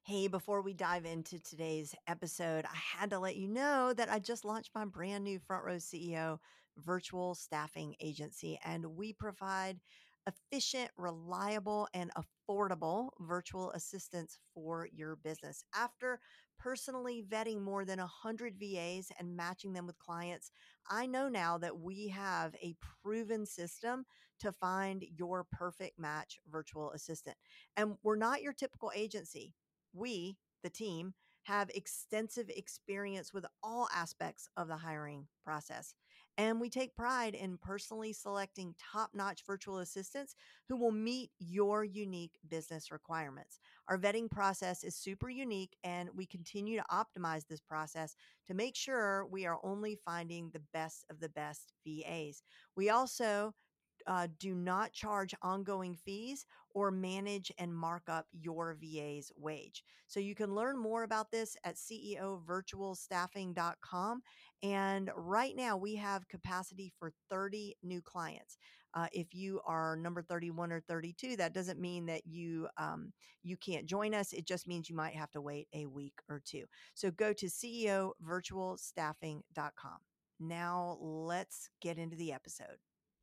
Hey, before we dive into today's episode, I had to let you know that I just launched my brand new Front Row CEO virtual staffing agency, and we provide efficient, reliable, and affordable virtual assistance for your business. After personally vetting more than 100 VAs and matching them with clients, I know now that we have a proven system to find your perfect match virtual assistant. And we're not your typical agency. We, the team, have extensive experience with all aspects of the hiring process. And we take pride in personally selecting top notch virtual assistants who will meet your unique business requirements. Our vetting process is super unique, and we continue to optimize this process to make sure we are only finding the best of the best VAs. We also do not charge ongoing fees or manage and mark up your VA's wage. So you can learn more about this at ceovirtualstaffing.com. And right now we have capacity for 30 new clients. If you are number 31 or 32, that doesn't mean that you can't join us. It just means you might have to wait a week or two. So go to ceovirtualstaffing.com. Now let's get into the episode.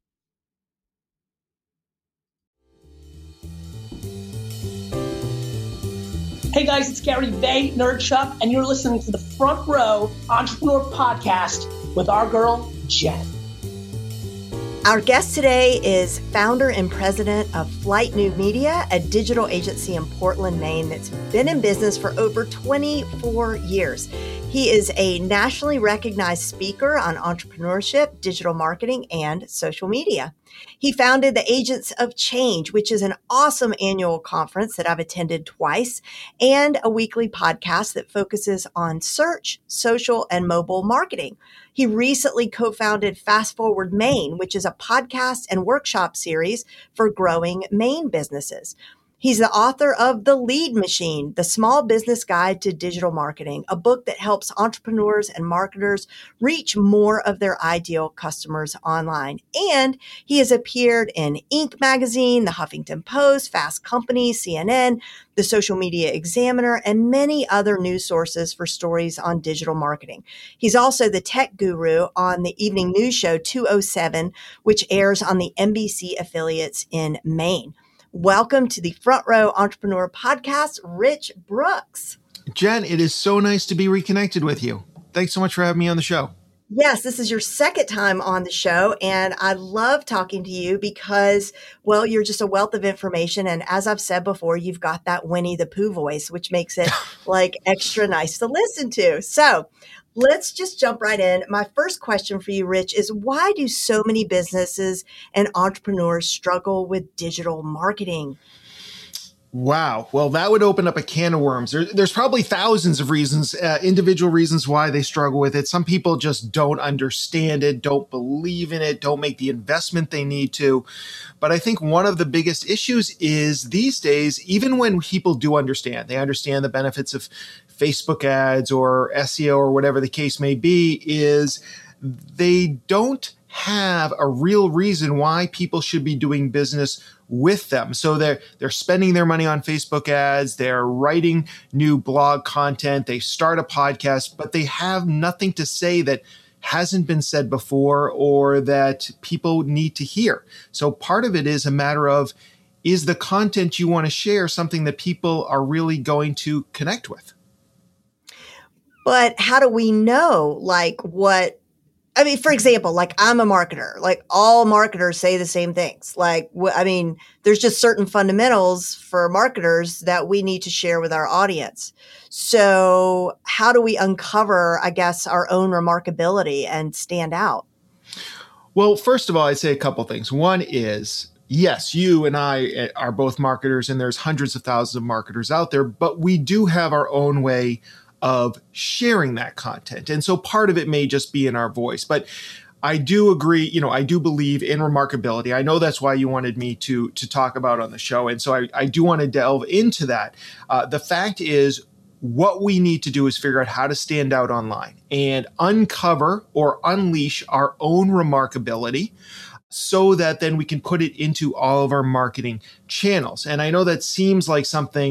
Hey guys, it's Gary Vaynerchuk, and you're listening to the Front Row Entrepreneur Podcast with our girl, Jen. Our guest today is founder and president of Flight New Media, a digital agency in Portland, Maine that's been in business for over 24 years. He is a nationally recognized speaker on entrepreneurship, digital marketing, and social media. He founded the Agents of Change, which is an awesome annual conference that I've attended twice, and a weekly podcast that focuses on search, social, and mobile marketing. He recently co-founded Fast Forward Maine, which is a podcast and workshop series for growing Maine businesses. He's the author of The Lead Machine, The Small Business Guide to Digital Marketing, a book that helps entrepreneurs and marketers reach more of their ideal customers online. And he has appeared in Inc. magazine, The Huffington Post, Fast Company, CNN, The Social Media Examiner, and many other news sources for stories on digital marketing. He's also the tech guru on the evening news show 207, which airs on the NBC affiliates in Maine. Welcome to the Front Row Entrepreneur Podcast, Rich Brooks. Jen, it is so nice to be reconnected with you. Thanks so much for having me on the show. Yes, this is your second time on the show, and I love talking to you because, well, you're just a wealth of information. And as I've said before, you've got that Winnie the Pooh voice, which makes it like extra nice to listen to. So let's just jump right in. My first question for you, Rich, is why do so many businesses and entrepreneurs struggle with digital marketing? Wow. Well, that would open up a can of worms. There's probably thousands of reasons, individual reasons why they struggle with it. Some people just don't understand it, don't believe in it, don't make the investment they need to. But I think one of the biggest issues is these days, even when people do understand, they understand the benefits of Facebook ads or SEO or whatever the case may be, is they don't have a real reason why people should be doing business with them. So they're spending their money on Facebook ads, they're writing new blog content, they start a podcast, but they have nothing to say that hasn't been said before or that people need to hear. So part of it is a matter of, is the content you want to share something that people are really going to connect with? But how do we know, for example, like I'm a marketer, like all marketers say the same things. There's just certain fundamentals for marketers that we need to share with our audience. So how do we uncover, I guess, our own remarkability and stand out? Well, first of all, I'd say a couple things. One is, yes, you and I are both marketers, and there's hundreds of thousands of marketers out there, but we do have our own way of sharing that content. And so part of it may just be in our voice, but I do agree, I do believe in remarkability. I know that's why you wanted me to talk about on the show. And so I do want to delve into that. The fact is, what we need to do is figure out how to stand out online and uncover or unleash our own remarkability, so that then we can put it into all of our marketing channels. And I know that seems like something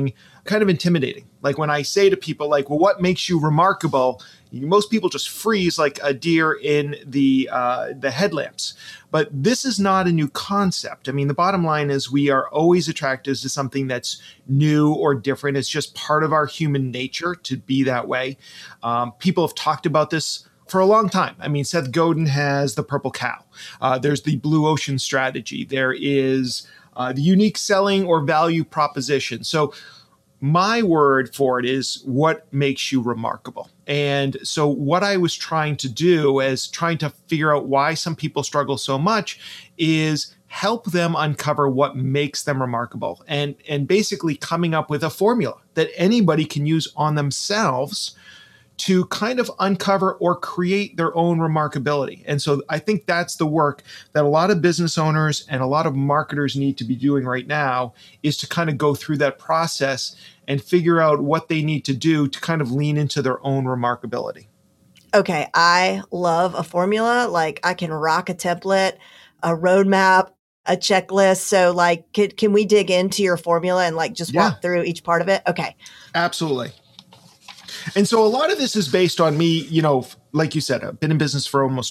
kind of intimidating. Like when I say to people like, well, what makes you remarkable? Most people just freeze like a deer in the headlamps. But this is not a new concept. I mean, the bottom line is we are always attracted to something that's new or different. It's just part of our human nature to be that way. People have talked about this for a long time. I mean, Seth Godin has the purple cow. There's the blue ocean strategy. There is the unique selling or value proposition. So my word for it is what makes you remarkable. And so what I was trying to do is trying to figure out why some people struggle so much is help them uncover what makes them remarkable and basically coming up with a formula that anybody can use on themselves to kind of uncover or create their own remarkability. And so I think that's the work that a lot of business owners and a lot of marketers need to be doing right now, is to kind of go through that process and figure out what they need to do to kind of lean into their own remarkability. Okay, I love a formula. Like I can rock a template, a roadmap, a checklist. So like, can we dig into your formula and like just walk through each part of it? Okay. Absolutely. And so a lot of this is based on me, like you said, I've been in business for almost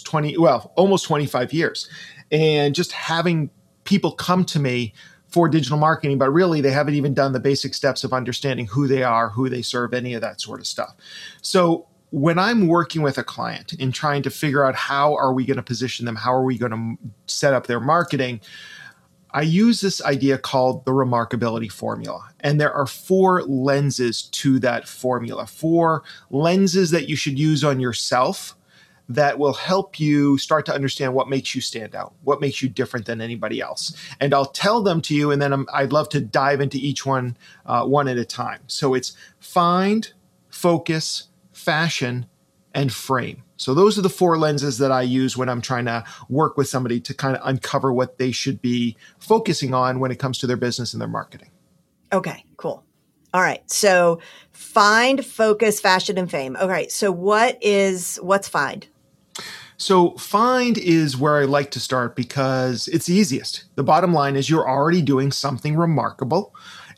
25 years, and just having people come to me for digital marketing, but really they haven't even done the basic steps of understanding who they are, who they serve, any of that sort of stuff. So when I'm working with a client and trying to figure out how are we going to position them, how are we going to set up their marketing, I use this idea called the remarkability formula. And there are 4 lenses to that formula, 4 lenses that you should use on yourself that will help you start to understand what makes you stand out, what makes you different than anybody else. And I'll tell them to you, and then I'd love to dive into each one one at a time. So it's find, focus, fashion, and frame. So those are the 4 lenses that I use when I'm trying to work with somebody to kind of uncover what they should be focusing on when it comes to their business and their marketing. Okay, cool. All right. So find, focus, fashion, and fame. Okay. So what's find? So find is where I like to start because it's the easiest. The bottom line is you're already doing something remarkable,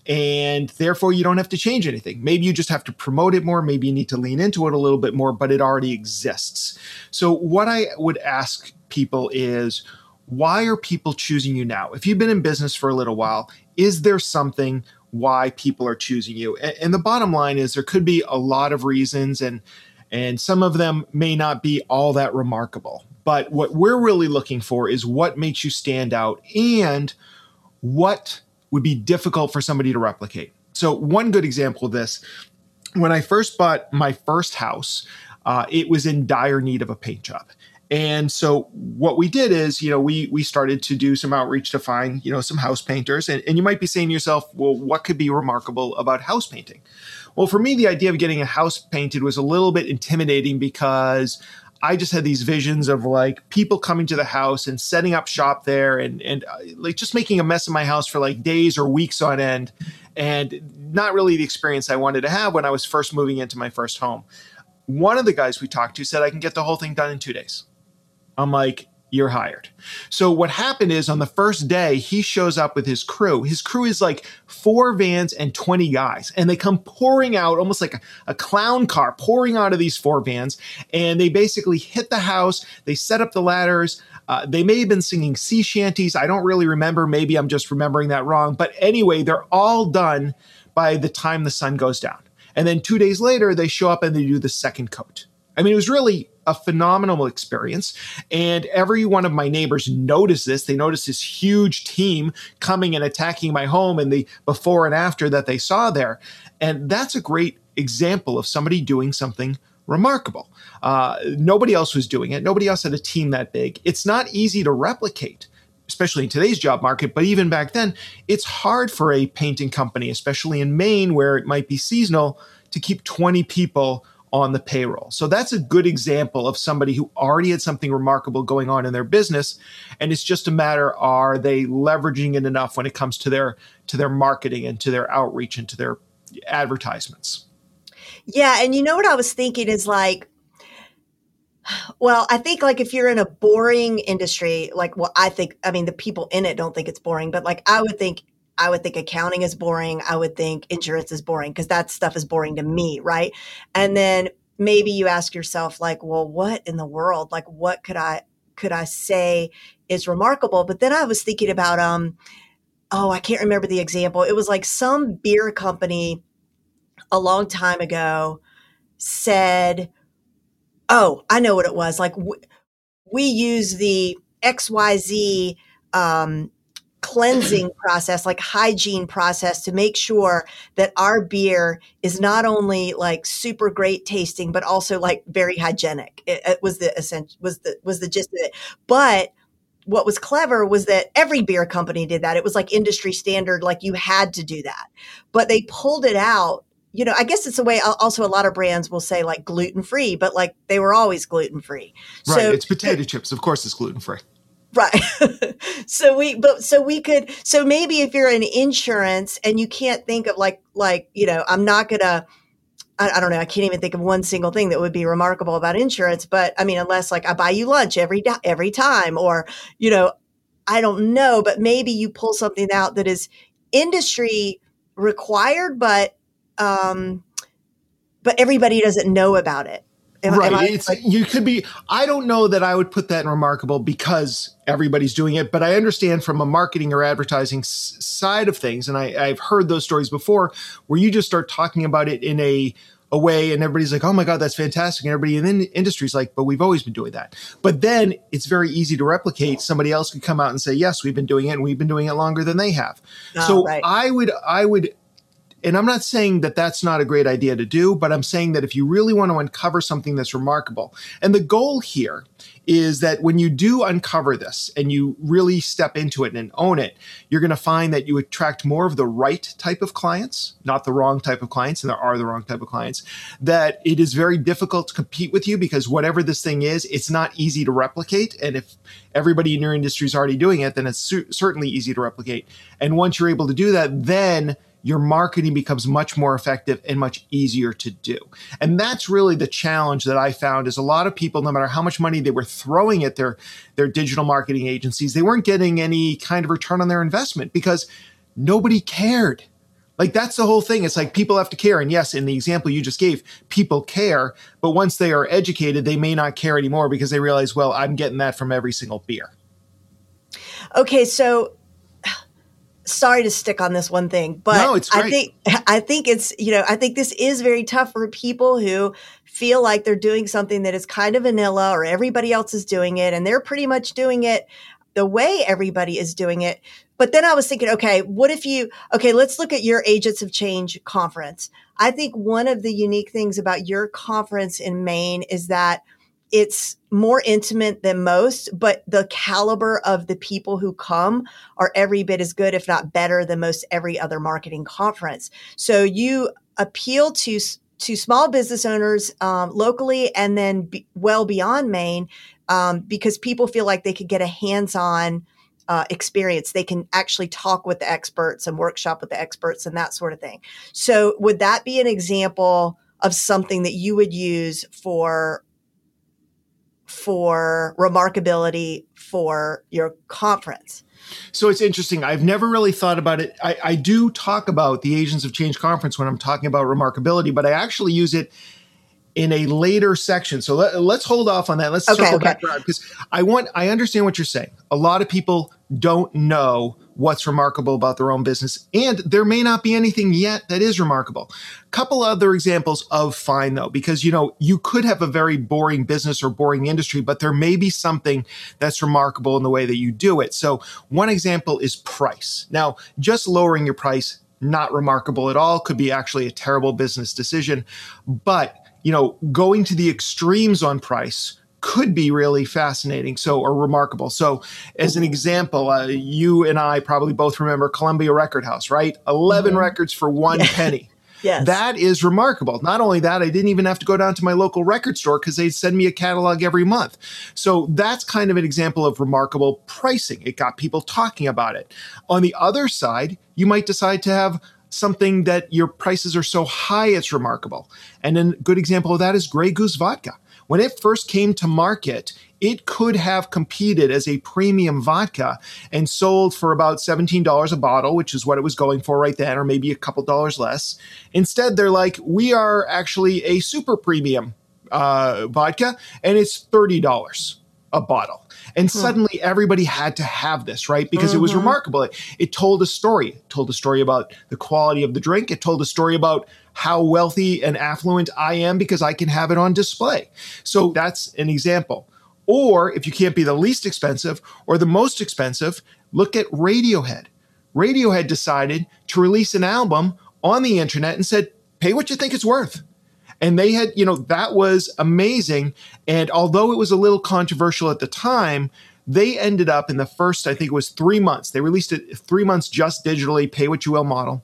and therefore you don't have to change anything. Maybe you just have to promote it more. Maybe you need to lean into it a little bit more, but it already exists. So what I would ask people is, why are people choosing you now? If you've been in business for a little while, is there something why people are choosing you? And the bottom line is there could be a lot of reasons, and some of them may not be all that remarkable. But what we're really looking for is what makes you stand out and what would be difficult for somebody to replicate. So one good example of this, when I first bought my first house, it was in dire need of a paint job. And so what we did is, we started to do some outreach to find, some house painters. And you might be saying to yourself, well, what could be remarkable about house painting? Well, for me, the idea of getting a house painted was a little bit intimidating because I just had these visions of like people coming to the house and setting up shop there and like just making a mess of my house for like days or weeks on end, and not really the experience I wanted to have when I was first moving into my first home. One of the guys we talked to said I can get the whole thing done in 2 days. I'm like, you're hired. So what happened is on the first day, he shows up with his crew. His crew is like 4 vans and 20 guys. And they come pouring out, almost like a clown car, pouring out of these 4 vans. And they basically hit the house. They set up the ladders. They may have been singing sea shanties. I don't really remember. Maybe I'm just remembering that wrong. But anyway, they're all done by the time the sun goes down. And then 2 days later, they show up and they do the second coat. I mean, it was really a phenomenal experience. And every one of my neighbors noticed this. They noticed this huge team coming and attacking my home and the before and after that they saw there. And that's a great example of somebody doing something remarkable. Nobody else was doing it. Nobody else had a team that big. It's not easy to replicate, especially in today's job market. But even back then, it's hard for a painting company, especially in Maine, where it might be seasonal, to keep 20 people on the payroll. So that's a good example of somebody who already had something remarkable going on in their business. And it's just a matter, are they leveraging it enough when it comes to their marketing and to their outreach and to their advertisements? Yeah. And you know what I was thinking is like, well, I think like if you're in a boring industry, like, well, I mean, the people in it don't think it's boring, but like, I would think I would think accounting is boring. I would think insurance is boring because that stuff is boring to me, right? And then maybe you ask yourself like, well, what in the world? Like, what could I say is remarkable? But then I was thinking about, I can't remember the example. It was like some beer company a long time ago said, oh, I know what it was. Like we use the XYZ cleansing process, like hygiene process, to make sure that our beer is not only like super great tasting, but also like very hygienic. It was the essential, was the gist of it. But what was clever was that every beer company did that. It was like industry standard, like you had to do that. But they pulled it out. You know, I guess it's a way also a lot of brands will say like gluten-free, but like they were always gluten-free. Right. So, it's potato chips. Of course it's gluten-free. Right. So maybe if you're in insurance and you can't think of like, you know, I'm not going to, I don't know. I can't even think of one single thing that would be remarkable about insurance, but I mean, unless like I buy you lunch every time, or, you know, I don't know, but maybe you pull something out that is industry required, but everybody doesn't know about it. You could be, I don't know that I would put that in remarkable because everybody's doing it, but I understand from a marketing or advertising side of things. And I've heard those stories before where you just start talking about it in a way and everybody's like, oh my God, that's fantastic. And everybody in the industry is like, but we've always been doing that. But then it's very easy to replicate. Somebody else could come out and say, yes, we've been doing it and we've been doing it longer than they have. Right. I would, and I'm not saying that that's not a great idea to do, but I'm saying that if you really want to uncover something that's remarkable, and the goal here is that when you do uncover this and you really step into it and own it, you're going to find that you attract more of the right type of clients, not the wrong type of clients, and there are the wrong type of clients, that it is very difficult to compete with you because whatever this thing is, it's not easy to replicate. And if everybody in your industry is already doing it, then it's certainly easy to replicate. And once you're able to do that, then your marketing becomes much more effective and much easier to do. And that's really the challenge that I found is a lot of people, no matter how much money they were throwing at their digital marketing agencies, they weren't getting any kind of return on their investment because nobody cared. Like that's the whole thing. It's like people have to care. And yes, in the example you just gave, people care. But once they are educated, they may not care anymore because they realize, well, I'm getting that from every single beer. Okay, so sorry to stick on this one thing, but no, it's great. I think it's, you know, I think this is very tough for people who feel like they're doing something that is kind of vanilla or everybody else is doing it and they're pretty much doing it the way everybody is doing it. But then I was thinking, okay, let's look at your Agents of Change conference. I think one of the unique things about your conference in Maine is that it's more intimate than most, but the caliber of the people who come are every bit as good, if not better, than most every other marketing conference. So you appeal to small business owners locally and then well beyond Maine because people feel like they could get a hands-on experience. They can actually talk with the experts and workshop with the experts and that sort of thing. So would that be an example of something that you would use for remarkability for your conference? So it's interesting. I've never really thought about it. I do talk about the Agents of Change conference when I'm talking about remarkability, but I actually use it in a later section. So let's hold off on that. Let's circle back around because I understand what you're saying. A lot of people don't know what's remarkable about their own business, and there may not be anything yet that is remarkable. A couple other examples of fine though, because you could have a very boring business or boring industry, but there may be something that's remarkable in the way that you do it. So one example is price. Now, just lowering your price, not remarkable at all, could be actually a terrible business decision, but going to the extremes on price could be really fascinating, or remarkable. So as an example, you and I probably both remember Columbia Record House, right? 11 records for one penny. Yes. That is remarkable. Not only that, I didn't even have to go down to my local record store because they'd send me a catalog every month. So that's kind of an example of remarkable pricing. It got people talking about it. On the other side, you might decide to have something that your prices are so high it's remarkable. And a good example of that is Grey Goose vodka. when it first came to market, it could have competed as a premium vodka and sold for about $17 a bottle, which is what it was going for right then, or maybe a couple dollars less. Instead, they're like, we are actually a super premium vodka, and it's $30 a bottle. And suddenly everybody had to have this, right? Because it was remarkable. It told a story. It told a story about the quality of the drink. It told a story about how wealthy and affluent I am because I can have it on display. So that's an example. Or if you can't be the least expensive or the most expensive, look at Radiohead. Radiohead decided to release an album on the internet and said, pay what you think it's worth. And they had, that was amazing. And although it was a little controversial at the time, they ended up in the first, I think it was 3 months. They released it 3 months just digitally, pay what you will model.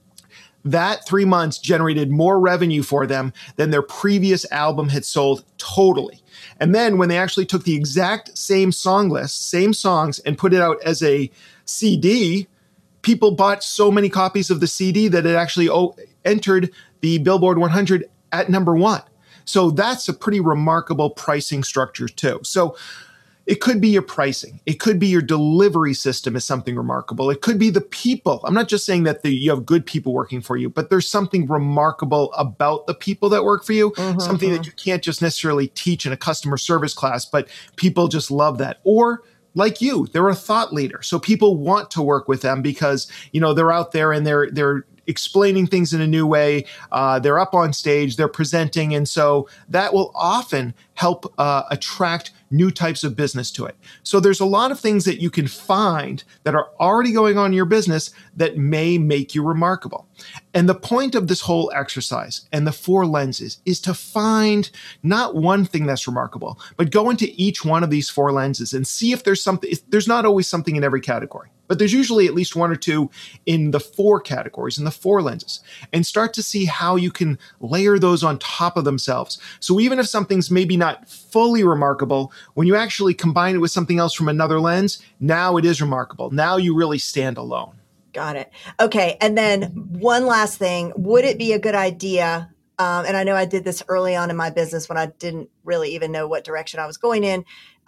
That 3 months generated more revenue for them than their previous album had sold totally. And then when they actually took the exact same song list, same songs, and put it out as a CD, people bought so many copies of the CD that it actually entered the Billboard 100 at number 1. So that's a pretty remarkable pricing structure too. So it could be your pricing. It could be your delivery system is something remarkable. It could be the people. I'm not just saying that you have good people working for you, but there's something remarkable about the people that work for you, something that you can't just necessarily teach in a customer service class, but people just love that. Or like you, they're a thought leader. So people want to work with them because, they're out there and they're explaining things in a new way. They're up on stage, they're presenting. And so that will often help attract new types of business to it. So there's a lot of things that you can find that are already going on in your business that may make you remarkable. And the point of this whole exercise and the 4 lenses is to find not one thing that's remarkable, but go into each one of these 4 lenses and see if there's something. There's not always something in every category, but there's usually at least 1 or 2 in the 4 categories, in the 4 lenses, and start to see how you can layer those on top of themselves. So even if something's maybe not fully remarkable, when you actually combine it with something else from another lens, now it is remarkable. Now you really stand alone. Got it. Okay. And then one last thing, would it be a good idea? And I know I did this early on in my business when I didn't really even know what direction I was going in,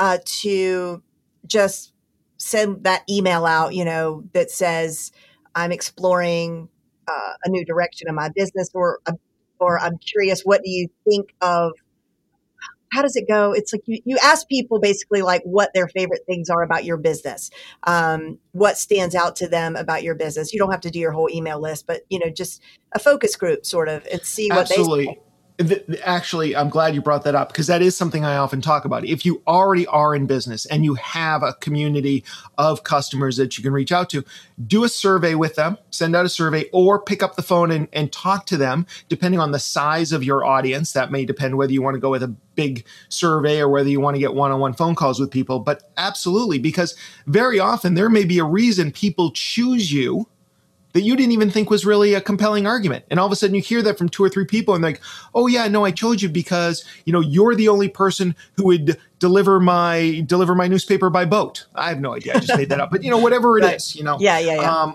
to just send that email out, that says I'm exploring a new direction in my business, or I'm curious, what do you think of? How does it go? It's like you ask people basically like what their favorite things are about your business, what stands out to them about your business. You don't have to do your whole email list, but just a focus group sort of, and see what they say. Actually, I'm glad you brought that up because that is something I often talk about. If you already are in business and you have a community of customers that you can reach out to, do a survey with them, send out a survey, or pick up the phone and talk to them, depending on the size of your audience. That may depend whether you want to go with a big survey or whether you want to get one-on-one phone calls with people. But absolutely, because very often there may be a reason people choose you that you didn't even think was really a compelling argument. And all of a sudden you hear that from 2 or 3 people and they're like, oh yeah, no, I chose you because, you're the only person who would deliver my newspaper by boat. I have no idea. I just made that up, but whatever it is, Yeah.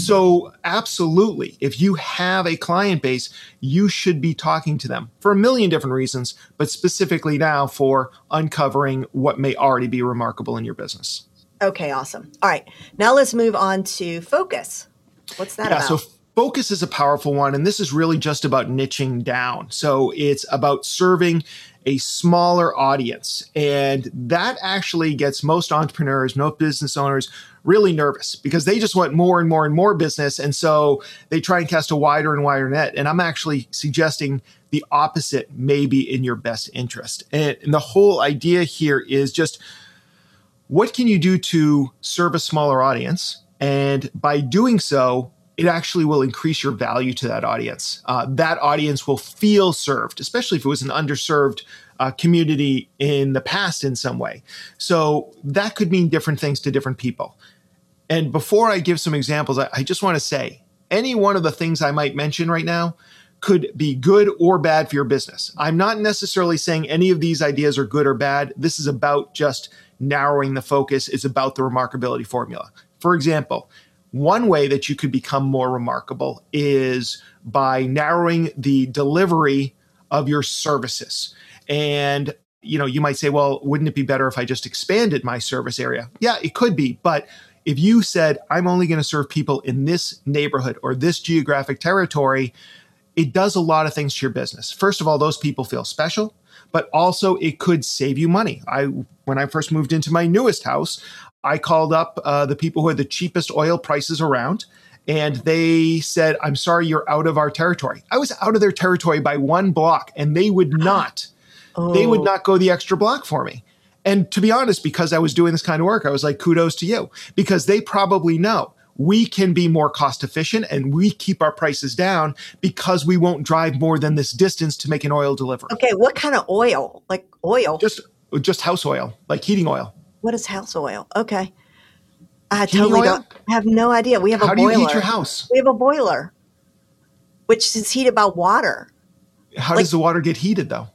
So absolutely, if you have a client base, you should be talking to them for a million different reasons, but specifically now for uncovering what may already be remarkable in your business. Okay, awesome. All right. Now let's move on to focus. What's that about? So focus is a powerful one, and this is really just about niching down. So it's about serving a smaller audience, and that actually gets most entrepreneurs, most business owners really nervous because they just want more and more and more business, and so they try and cast a wider and wider net. And I'm actually suggesting the opposite may be in your best interest. And the whole idea here is just what can you do to serve a smaller audience? And by doing so, it actually will increase your value to that audience. That audience will feel served, especially if it was an underserved community in the past in some way. So that could mean different things to different people. And before I give some examples, I just want to say, any one of the things I might mention right now could be good or bad for your business. I'm not necessarily saying any of these ideas are good or bad. This is about just narrowing the focus. It's about the remarkability formula. For example, one way that you could become more remarkable is by narrowing the delivery of your services. And You might say, well, wouldn't it be better if I just expanded my service area? Yeah, it could be. But if you said, I'm only going to serve people in this neighborhood or this geographic territory, it does a lot of things to your business. First of all, those people feel special, but also it could save you money. When I first moved into my newest house, I called up the people who had the cheapest oil prices around, and they said, I'm sorry, you're out of our territory. I was out of their territory by 1 block, and they would not go the extra block for me. And to be honest, because I was doing this kind of work, I was like, kudos to you, because they probably know we can be more cost efficient and we keep our prices down because we won't drive more than this distance to make an oil delivery. Okay, what kind of oil? Like oil? Just house oil, like heating oil. What is house oil? Okay. I totally don't have no idea. We have a boiler. How do you heat your house? We have a boiler, which is heated by water. How does the water get heated, though?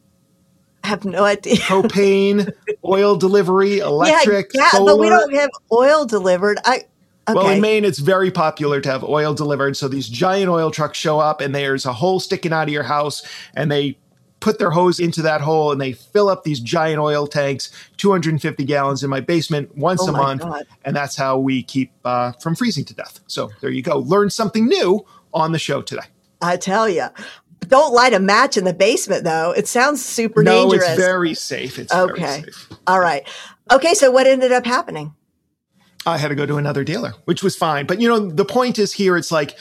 I have no idea. Propane, oil delivery, electric, solar. But we don't have oil delivered. Okay. Well, in Maine, it's very popular to have oil delivered. So these giant oil trucks show up and there's a hole sticking out of your house and they put their hose into that hole and they fill up these giant oil tanks, 250 gallons in my basement once a month. God. And that's how we keep from freezing to death. So there you go. Learn something new on the show today. I tell you. Don't light a match in the basement, though. It sounds super dangerous. No, it's very safe. It's very safe. All right. Okay, so what ended up happening? I had to go to another dealer, which was fine. But, the point is here, it's like,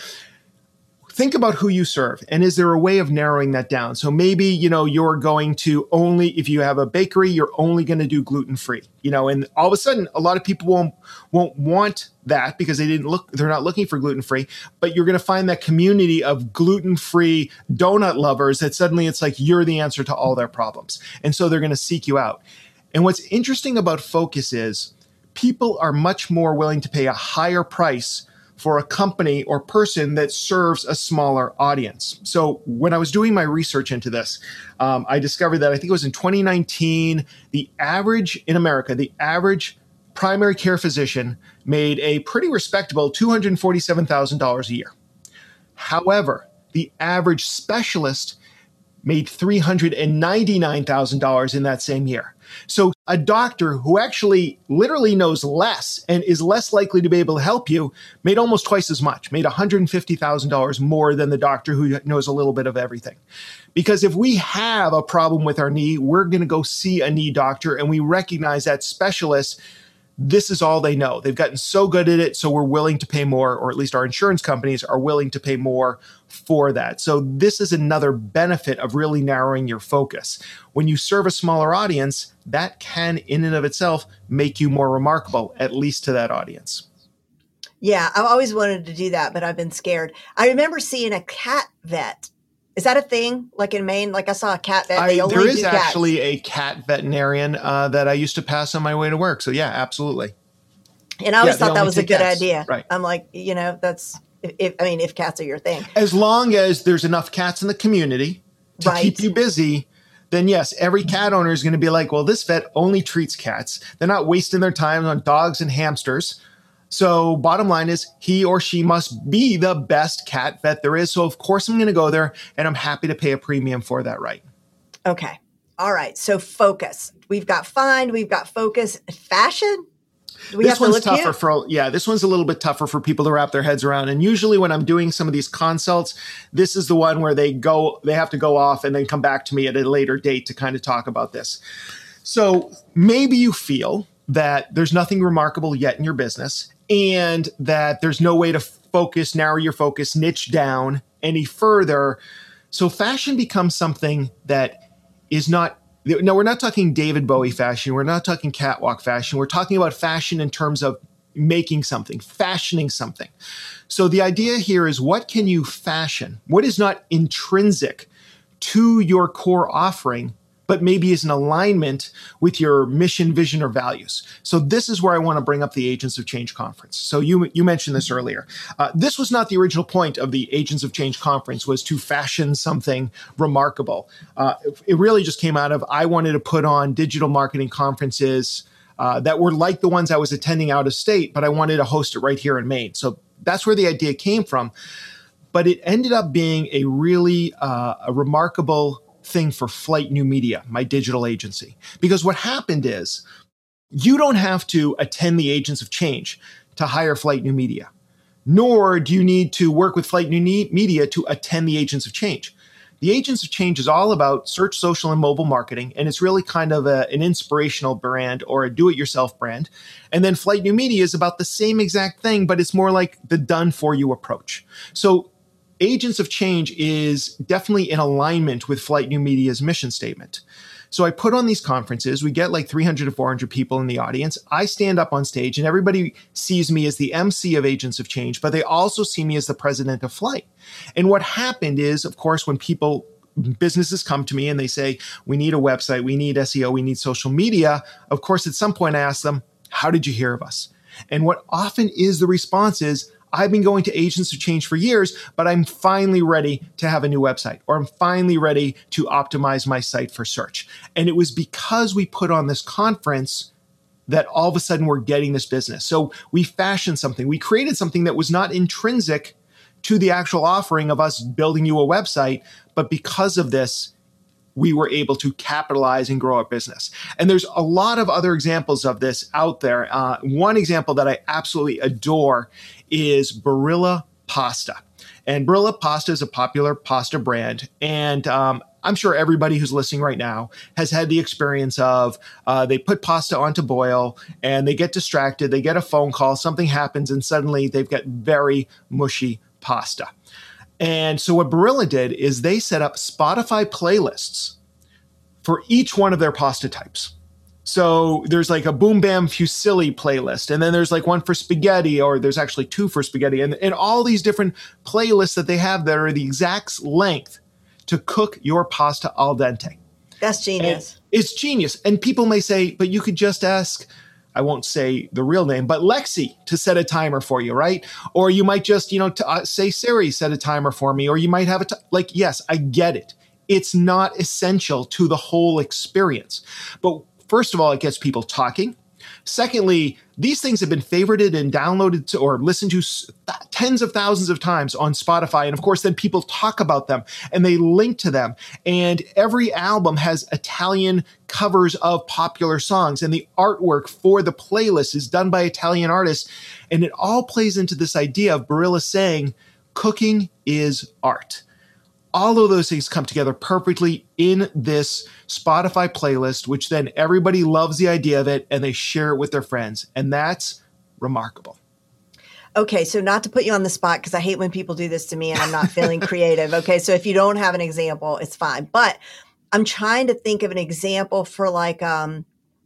think about who you serve. And is there a way of narrowing that down? So maybe, you're going to only, if you have a bakery, you're only going to do gluten-free, and all of a sudden, a lot of people won't want that because they're not looking for gluten-free, but you're going to find that community of gluten-free donut lovers that suddenly it's like you're the answer to all their problems. And so they're going to seek you out. And what's interesting about Focus is people are much more willing to pay a higher price for a company or person that serves a smaller audience. So when I was doing my research into this, I discovered that I think it was in 2019, the average primary care physician made a pretty respectable $247,000 a year. However, the average specialist made $399,000 in that same year. So a doctor who actually literally knows less and is less likely to be able to help you made almost twice as much, made $150,000 more than the doctor who knows a little bit of everything. Because if we have a problem with our knee, we're going to go see a knee doctor and we recognize that specialist. This is all they know. They've gotten so good at it, so we're willing to pay more, or at least our insurance companies are willing to pay more for that. So this is another benefit of really narrowing your focus. When you serve a smaller audience, that can, in and of itself, make you more remarkable, at least to that audience. Yeah, I've always wanted to do that, but I've been scared. I remember seeing a cat vet. Is that a thing? Like in Maine, like I saw a cat vet. There is actually a cat veterinarian that I used to pass on my way to work. So yeah, absolutely. And I always thought that was a good idea. Right. I'm like, that's if cats are your thing. As long as there's enough cats in the community to keep you busy, then yes, every cat owner is going to be like, well, this vet only treats cats. They're not wasting their time on dogs and hamsters. So bottom line is he or she must be the best cat vet there is. So of course I'm going to go there and I'm happy to pay a premium for that, right? Okay. All right. So focus. We've got find, we've got focus. Fashion? This one's tougher this one's a little bit tougher for people to wrap their heads around. And usually when I'm doing some of these consults, this is the one where they have to go off and then come back to me at a later date to kind of talk about this. So maybe you feel that there's nothing remarkable yet in your business and that there's no way to narrow your focus, niche down any further. So fashion becomes something that is not, no, we're not talking David Bowie fashion. We're not talking catwalk fashion. We're talking about fashion in terms of making something, fashioning something. So the idea here is, what can you fashion? What is not intrinsic to your core offering, but maybe is in alignment with your mission, vision, or values. So this is where I want to bring up the Agents of Change Conference. So you mentioned this earlier. This was not the original point of the Agents of Change Conference, was to fashion something remarkable. It really just came out of, I wanted to put on digital marketing conferences that were like the ones I was attending out of state, but I wanted to host it right here in Maine. So that's where the idea came from. But it ended up being a really a remarkable thing for Flight New Media, my digital agency. Because what happened is you don't have to attend the Agents of Change to hire Flight New Media, nor do you need to work with Flight New Media to attend the Agents of Change. The Agents of Change is all about search, social, and mobile marketing, and it's really kind of an inspirational brand or a do-it-yourself brand. And then Flight New Media is about the same exact thing, but it's more like the done-for-you approach. So Agents of Change is definitely in alignment with Flight New Media's mission statement. So I put on these conferences. We get like 300 to 400 people in the audience. I stand up on stage and everybody sees me as the MC of Agents of Change, but they also see me as the president of Flight. And what happened is, of course, when businesses come to me and they say, we need a website, we need SEO, we need social media. Of course, at some point I ask them, how did you hear of us? And what often is the response is, I've been going to Agents of Change for years, but I'm finally ready to have a new website, or I'm finally ready to optimize my site for search. And it was because we put on this conference that all of a sudden we're getting this business. So we fashioned something. We created something that was not intrinsic to the actual offering of us building you a website, but because of this, we were able to capitalize and grow our business. And there's a lot of other examples of this out there. One example that I absolutely adore is Barilla Pasta. And Barilla Pasta is a popular pasta brand. And I'm sure everybody who's listening right now has had the experience of they put pasta onto boil and they get distracted, they get a phone call, something happens, and suddenly they've got very mushy pasta. And so what Barilla did is they set up Spotify playlists for each one of their pasta types. So there's like a Boom Bam Fusilli playlist, and then there's like one for spaghetti, or there's actually two for spaghetti, and all these different playlists that they have that are the exact length to cook your pasta al dente. That's genius. And it's genius. And people may say, but you could just ask, I won't say the real name, but Lexi to set a timer for you, right? Or you might just, say Siri, set a timer for me. Or you might have yes, I get it. It's not essential to the whole experience. But first of all, it gets people talking. Secondly, these things have been favorited and downloaded or listened to tens of thousands of times on Spotify. And of course, then people talk about them and they link to them. And every album has Italian covers of popular songs. And the artwork for the playlist is done by Italian artists. And it all plays into this idea of Barilla saying, cooking is art. All of those things come together perfectly in this Spotify playlist, which then everybody loves the idea of it and they share it with their friends. And that's remarkable. Okay, so not to put you on the spot, because I hate when people do this to me and I'm not feeling creative. Okay, so if you don't have an example, it's fine. But I'm trying to think of an example for like an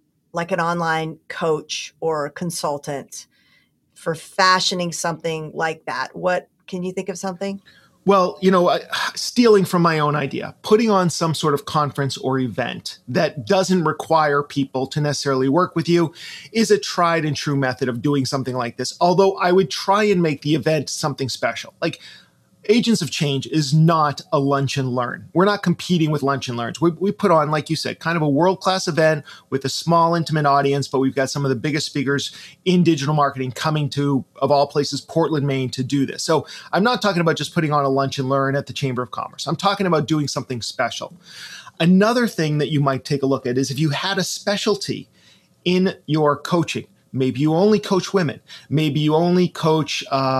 online coach or consultant for fashioning something like that. What, can you think of something? Well, stealing from my own idea, putting on some sort of conference or event that doesn't require people to necessarily work with you is a tried and true method of doing something like this. Although I would try and make the event something special. Like Agents of Change is not a lunch and learn. We're not competing with lunch and learns. We put on, like you said, kind of a world-class event with a small, intimate audience, but we've got some of the biggest speakers in digital marketing coming to, of all places, Portland, Maine, to do this. So I'm not talking about just putting on a lunch and learn at the Chamber of Commerce. I'm talking about doing something special. Another thing that you might take a look at is if you had a specialty in your coaching. Maybe you only coach women. Maybe you only coach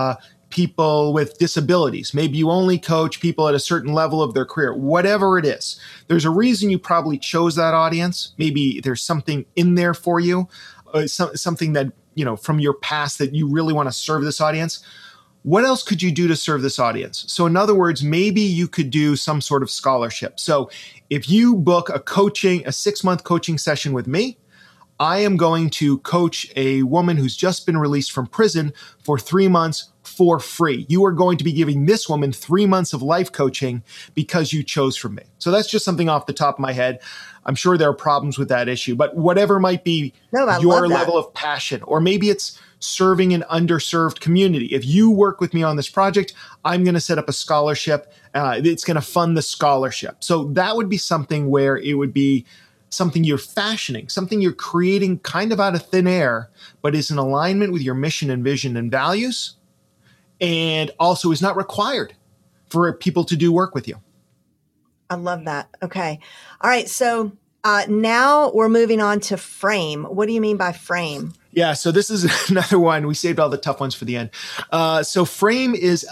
people with disabilities. Maybe you only coach people at a certain level of their career, whatever it is. There's a reason you probably chose that audience. Maybe there's something in there for you, something that, from your past that you really want to serve this audience. What else could you do to serve this audience? So in other words, maybe you could do some sort of scholarship. So if you book a 6-month coaching session with me, I am going to coach a woman who's just been released from prison for 3 months for free. You are going to be giving this woman 3 months of life coaching because you chose from me. So that's just something off the top of my head. I'm sure there are problems with that issue, but whatever might be your level of passion, or maybe it's serving an underserved community. If you work with me on this project, I'm going to set up a scholarship. It's going to fund the scholarship. So that would be something where it would be something you're fashioning, something you're creating kind of out of thin air, but is in alignment with your mission and vision and values, and also is not required for people to do work with you. I love that. Okay. All right. So now we're moving on to frame. What do you mean by frame? Yeah, so this is another one. We saved all the tough ones for the end. So frame is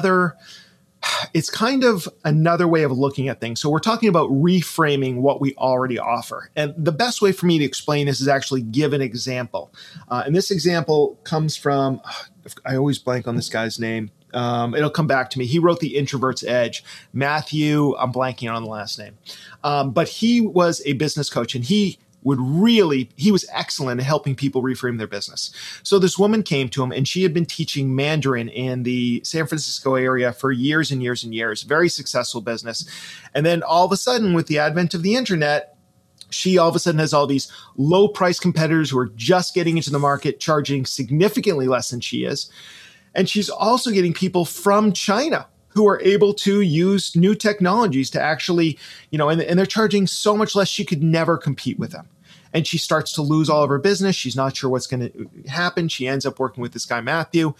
it's kind of another way of looking at things. So we're talking about reframing what we already offer. And the best way for me to explain this is actually give an example. And this example comes from, I always blank on this guy's name. It'll come back to me. He wrote The Introvert's Edge. Matthew, I'm blanking on the last name. But he was a business coach, and he was excellent at helping people reframe their business. So this woman came to him, and she had been teaching Mandarin in the San Francisco area for years and years and years, very successful business. And then all of a sudden, with the advent of the internet, she all of a sudden has all these low price competitors who are just getting into the market, charging significantly less than she is. And she's also getting people from China who are able to use new technologies to actually, and they're charging so much less, she could never compete with them. And she starts to lose all of her business. She's not sure what's going to happen. She ends up working with this guy, Matthew,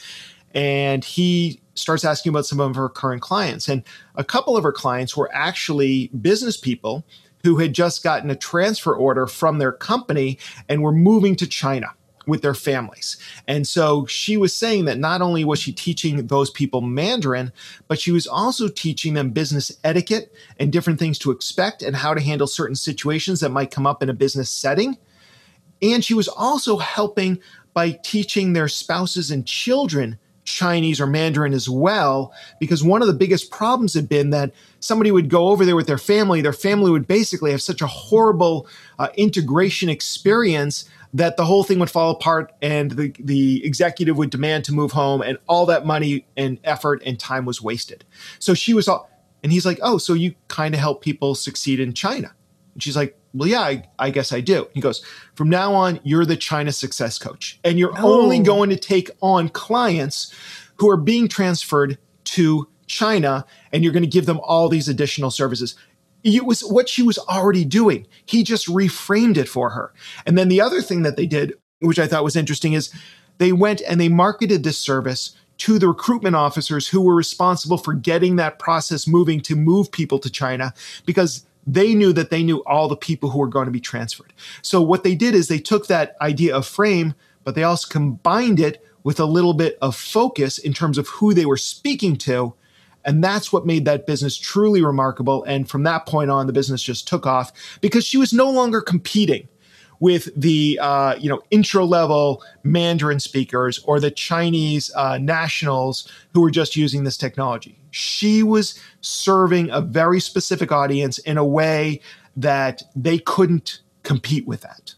and he starts asking about some of her current clients. And a couple of her clients were actually business people who had just gotten a transfer order from their company and were moving to China with their families. And so she was saying that not only was she teaching those people Mandarin, but she was also teaching them business etiquette and different things to expect and how to handle certain situations that might come up in a business setting. And she was also helping by teaching their spouses and children Chinese or Mandarin as well, because one of the biggest problems had been that somebody would go over there with their family would basically have such a horrible integration experience that the whole thing would fall apart, and the executive would demand to move home, and all that money and effort and time was wasted. So and he's like, oh, so you kind of help people succeed in China? And she's like, well, yeah, I guess I do. He goes, from now on, you're the China success coach, and you're only going to take on clients who are being transferred to China, and you're going to give them all these additional services. It was what she was already doing. He just reframed it for her. And then the other thing that they did, which I thought was interesting, is they went and they marketed this service to the recruitment officers who were responsible for getting that process moving to move people to China, because they knew all the people who were going to be transferred. So what they did is they took that idea of frame, but they also combined it with a little bit of focus in terms of who they were speaking to. And that's what made that business truly remarkable. And from that point on, the business just took off because she was no longer competing with the intro-level Mandarin speakers or the Chinese nationals who were just using this technology. She was serving a very specific audience in a way that they couldn't compete with that.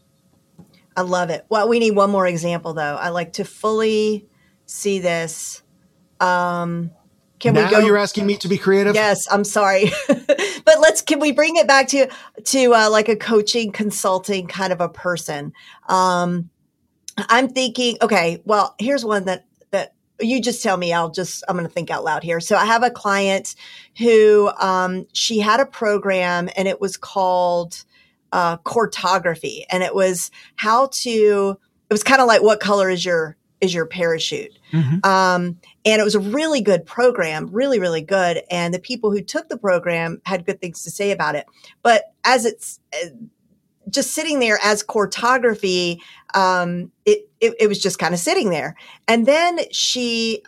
I love it. Well, we need one more example, though. I like to fully see this. You're asking me to be creative? Yes, I'm sorry. But can we bring it back to like a coaching consulting kind of a person? I'm thinking, okay, well, here's one that you just tell me. I'm going to think out loud here. So I have a client who, she had a program, and it was called, Courtography. And it was it was kind of like, what color is your parachute? Mm-hmm. And it was a really good program, really, really good. And the people who took the program had good things to say about it. But as it's just sitting there as Courtography, it was just kind of sitting there. And then she,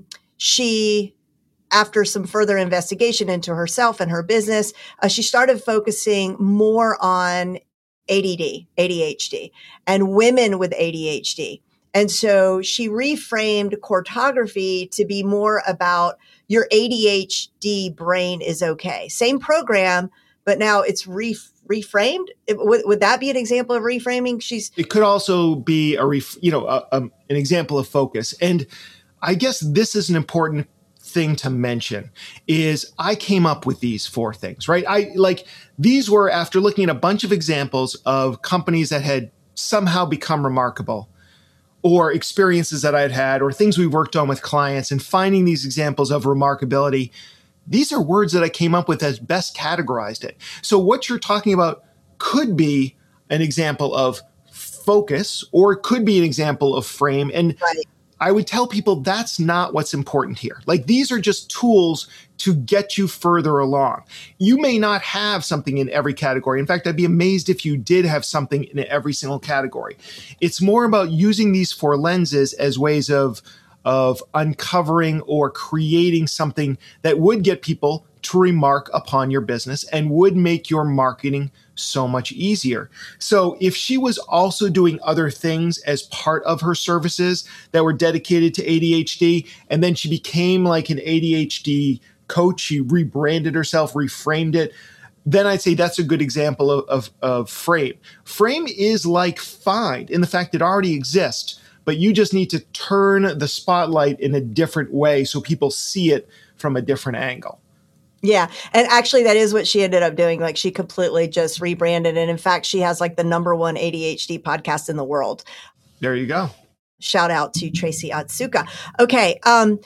after some further investigation into herself and her business, she started focusing more on ADHD, and women with ADHD. And so she reframed Courtography to be more about your ADHD brain is okay. Same program, but now it's reframed. Would that be an example of reframing? It could also be an example of focus. And I guess this is an important thing to mention is I came up with these 4 things, right? These were after looking at a bunch of examples of companies that had somehow become remarkable, or experiences that I'd had, or things we worked on with clients, and finding these examples of remarkability. These are words that I came up with as best categorized it. So what you're talking about could be an example of focus, or it could be an example of frame. And right. I would tell people that's not what's important here. Like, these are just tools to get you further along. You may not have something in every category. In fact, I'd be amazed if you did have something in every single category. It's more about using these 4 lenses as ways of uncovering or creating something that would get people to remark upon your business and would make your marketing so much easier. So if she was also doing other things as part of her services that were dedicated to ADHD, and then she became like an ADHD coach, she rebranded herself, reframed it, then I'd say that's a good example of Frame. Frame is like Find in the fact it already exists, but you just need to turn the spotlight in a different way so people see it from a different angle. Yeah. And actually, that is what she ended up doing. Like, she completely just rebranded. And in fact, she has like the #1 ADHD podcast in the world. There you go. Shout out to Tracy Otsuka. Okay.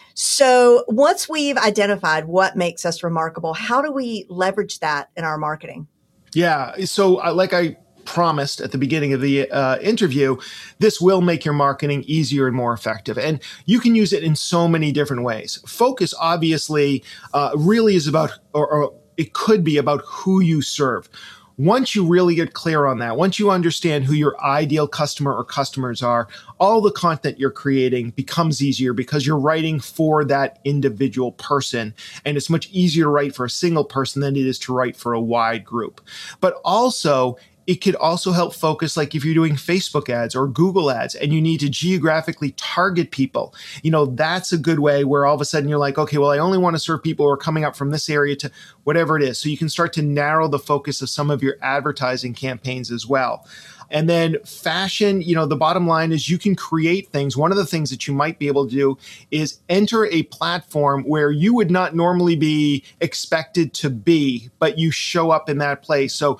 So once we've identified what makes us remarkable, how do we leverage that in our marketing? Yeah. So like I promised at the beginning of the interview, this will make your marketing easier and more effective. And you can use it in so many different ways. Focus, obviously, really is about, or it could be about who you serve. Once you really get clear on that, once you understand who your ideal customer or customers are, all the content you're creating becomes easier because you're writing for that individual person. And it's much easier to write for a single person than it is to write for a wide group. But also, it could also help focus, like if you're doing Facebook ads or Google ads and you need to geographically target people, that's a good way where all of a sudden you're like, okay, well, I only want to serve people who are coming up from this area to whatever it is. So you can start to narrow the focus of some of your advertising campaigns as well. And then fashion, the bottom line is you can create things. One of the things that you might be able to do is enter a platform where you would not normally be expected to be, but you show up in that place. So,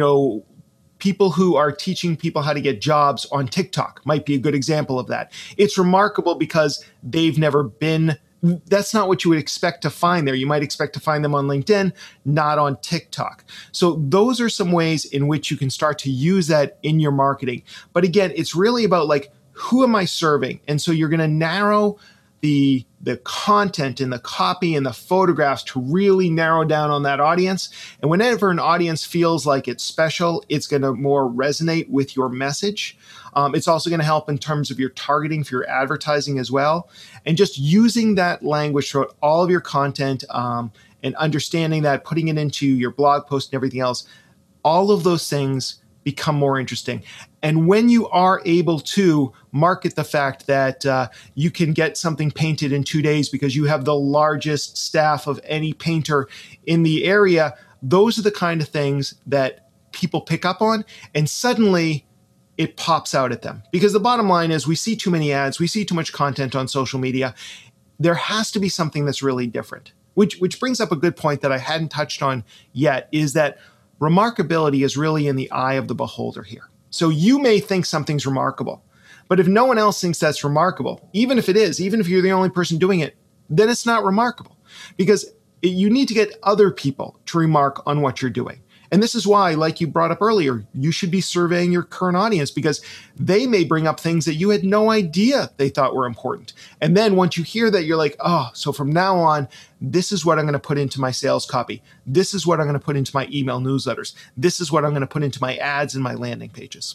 people who are teaching people how to get jobs on TikTok might be a good example of that. It's remarkable because they've never been, that's not what you would expect to find there. You might expect to find them on LinkedIn, not on TikTok. So those are some ways in which you can start to use that in your marketing. But again, it's really about like, who am I serving? And so you're going to narrow the content and the copy and the photographs to really narrow down on that audience. And whenever an audience feels like it's special, it's going to more resonate with your message. It's also going to help in terms of your targeting for your advertising as well. And just using that language throughout all of your content and understanding that, putting it into your blog post and everything else, all of those things become more interesting. And when you are able to market the fact that you can get something painted in 2 days because you have the largest staff of any painter in the area, those are the kind of things that people pick up on, and suddenly it pops out at them. Because the bottom line is, we see too many ads, we see too much content on social media. There has to be something that's really different, which brings up a good point that I hadn't touched on yet, is that remarkability is really in the eye of the beholder here. So you may think something's remarkable, but if no one else thinks that's remarkable, even if it is, even if you're the only person doing it, then it's not remarkable, because you need to get other people to remark on what you're doing. And this is why, like you brought up earlier, you should be surveying your current audience, because they may bring up things that you had no idea they thought were important. And then once you hear that, you're like, oh, so from now on, this is what I'm going to put into my sales copy. This is what I'm going to put into my email newsletters. This is what I'm going to put into my ads and my landing pages.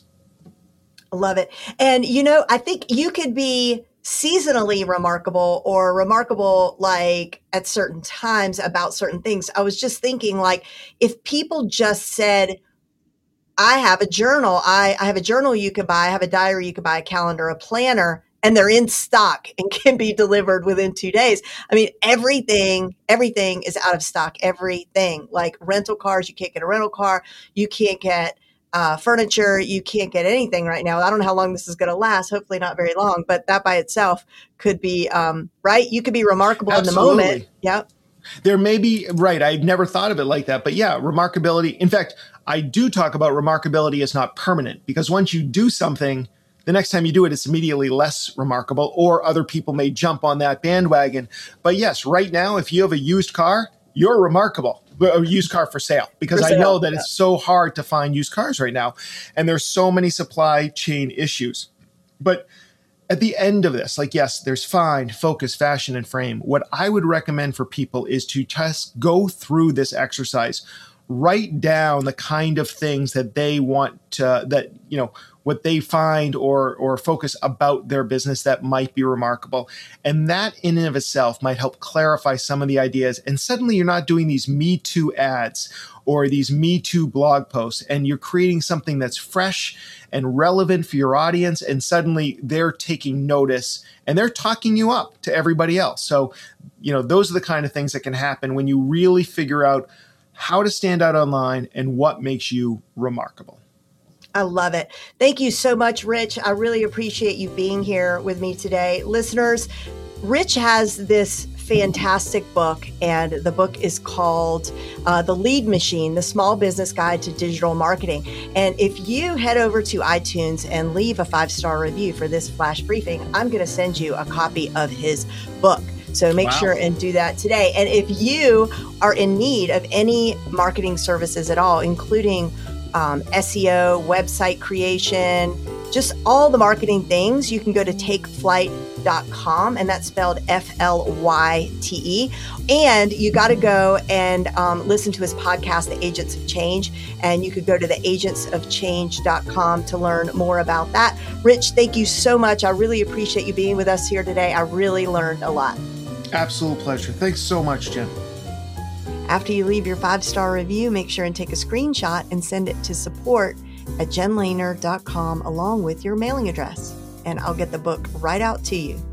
I love it. And, I think you could be seasonally remarkable or remarkable like at certain times about certain things. I was just thinking, like, if people just said, I have a journal, I have a journal you could buy, I have a diary you could buy, a calendar, a planner, and they're in stock and can be delivered within 2 days. I mean, everything is out of stock. Everything, like rental cars, you can't get a rental car, you can't get furniture, you can't get anything right now. I don't know how long this is going to last. Hopefully not very long, but that by itself could be, right? You could be remarkable Absolutely. in the moment. Yep. There may be, right, I've never thought of it like that, but yeah, remarkability. In fact, I do talk about remarkability as not permanent, because once you do something, the next time you do it, it's immediately less remarkable, or other people may jump on that bandwagon. But yes, right now, if you have a used car, you're remarkable. A used car for sale, because I know that it's so hard to find used cars right now, and there's so many supply chain issues. But at the end of this, like, yes, there's find, focus, fashion, and frame. What I would recommend for people is to just go through this exercise, write down the kind of things that they want to, that, you know, what they find or focus about their business that might be remarkable. And that in and of itself might help clarify some of the ideas. And suddenly you're not doing these Me Too ads or these Me Too blog posts, and you're creating something that's fresh and relevant for your audience. And suddenly they're taking notice and they're talking you up to everybody else. So, you know, those are the kind of things that can happen when you really figure out how to stand out online and what makes you remarkable. I love it. Thank you so much, Rich. I really appreciate you being here with me today. Listeners, Rich has this fantastic book, and the book is called The Lead Machine, The Small Business Guide to Digital Marketing. And if you head over to iTunes and leave a 5-star review for this flash briefing, I'm going to send you a copy of his book. So make sure and do that today. And if you are in need of any marketing services at all, including SEO, website creation, just all the marketing things, you can go to takeflight.com, and that's spelled FLYTE. And you got to go and listen to his podcast, The Agents of Change. And you could go to theagentsofchange.com to learn more about that. Rich, thank you so much. I really appreciate you being with us here today. I really learned a lot. Absolute pleasure. Thanks so much, Jen. After you leave your 5-star review, make sure and take a screenshot and send it to support@jenlehner.com along with your mailing address, and I'll get the book right out to you.